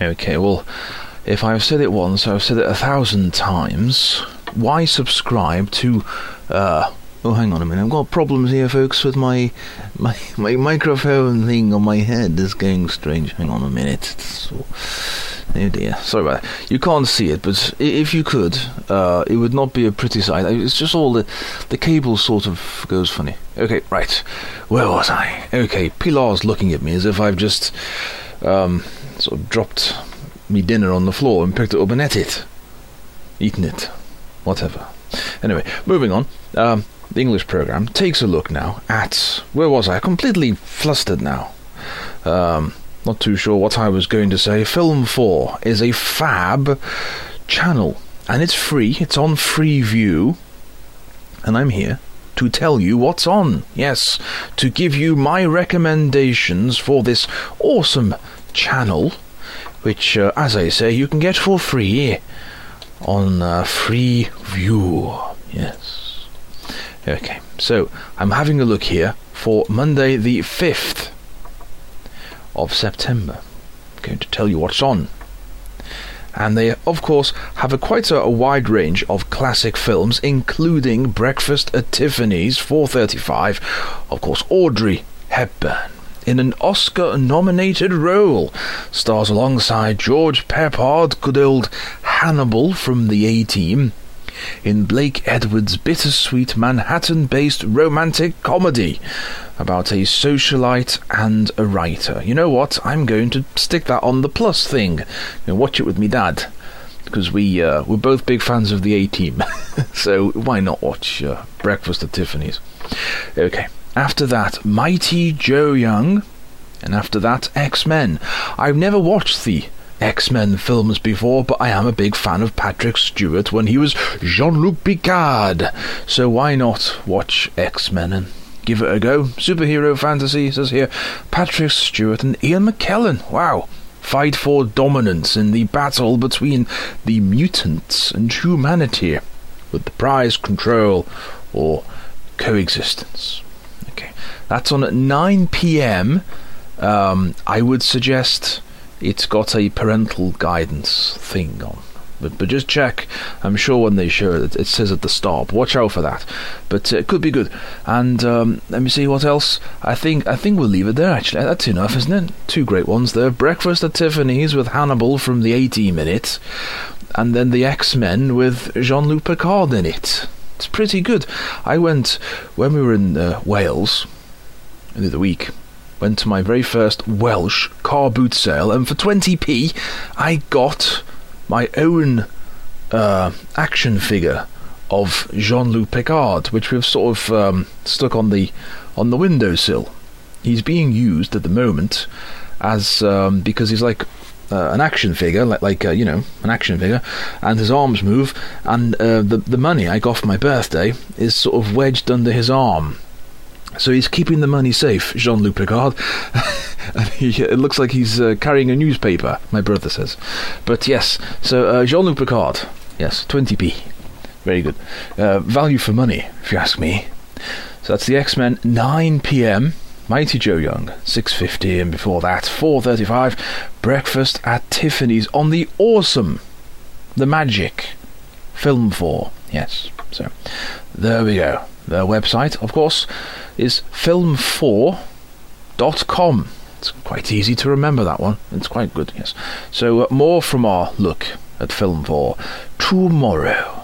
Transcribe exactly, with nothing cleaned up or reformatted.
Okay, well, if I've said it once, I've said it a thousand times. Why subscribe to, uh... oh, hang on a minute. I've got problems here, folks, with my my my microphone thing on my head. It's going strange. Hang on a minute. It's all... oh dear. Sorry about that. You can't see it, but if you could, uh, it would not be a pretty sight. It's just all the the cable sort of goes funny. Okay, right. Where was I? Okay, Pilar's looking at me as if I've just um, sort of dropped me dinner on the floor and picked it up and ate it, eaten it, whatever. Anyway, moving on. Um, the English program takes a look now at, where was I? Completely flustered now. Um, not too sure what I was going to say. Film four is a fab channel, and it's free. It's on Freeview, and I'm here to tell you what's on. Yes, to give you my recommendations for this awesome channel, which, uh, as I say, you can get for free on uh, Freeview. Yes. Okay, so I'm having a look here for Monday the fifth of September. I'm going to tell you what's on. And they, of course, have a quite a, a wide range of classic films, including Breakfast at Tiffany's, four thirty-five, of course, Audrey Hepburn, in an Oscar-nominated role, stars alongside George Peppard, good old Hannibal from the A-Team, in Blake Edwards' bittersweet Manhattan-based romantic comedy about a socialite and a writer. You know what? I'm going to stick that on the plus thing and watch it with me dad, because we, uh, we're both big fans of the A-Team. So why not watch uh, Breakfast at Tiffany's? Okay. After that, Mighty Joe Young, and after that, X-Men. I've never watched the X-Men films before, but I am a big fan of Patrick Stewart when he was Jean-Luc Picard, so why not watch X-Men and give it a go? Superhero fantasy, says here, Patrick Stewart and Ian McKellen. Wow. Fight for dominance in the battle between the mutants and humanity, with the prize control or coexistence. Okay, that's on at nine p.m. Um, I would suggest it's got a parental guidance thing on, but but just check. I'm sure when they show it, it says at the start. Watch out for that. But uh, it could be good. And um, let me see what else. I think I think we'll leave it there. Actually, that's enough, isn't it? Two great ones there. Breakfast at Tiffany's with Hannibal from the A-Team in it, and then the X-Men with Jean-Luc Picard in it. It's pretty good. I went when we were in uh, Wales the other week. Went to my very first Welsh car boot sale, and for twenty p I got my own uh, action figure of Jean-Luc Picard, which we've sort of um, stuck on the on the windowsill. He's being used at the moment as um, because he's like uh, an action figure, like like uh, you know, an action figure, and his arms move, and uh, the the money I got for my birthday is sort of wedged under his arm. So he's keeping the money safe, Jean-Luc Picard. And he, it looks like he's uh, carrying a newspaper, my brother says. But yes, so uh, Jean-Luc Picard, yes, twenty p. Very good. Uh, value for money, if you ask me. So that's the X-Men, nine p.m. Mighty Joe Young, six fifty, and before that, four thirty-five, Breakfast at Tiffany's on the awesome, the magic, Film four. Yes, so there we go. Their website, of course, is film four dot com. It's quite easy to remember that one. It's quite good, yes. So uh, more from our look at Film four tomorrow.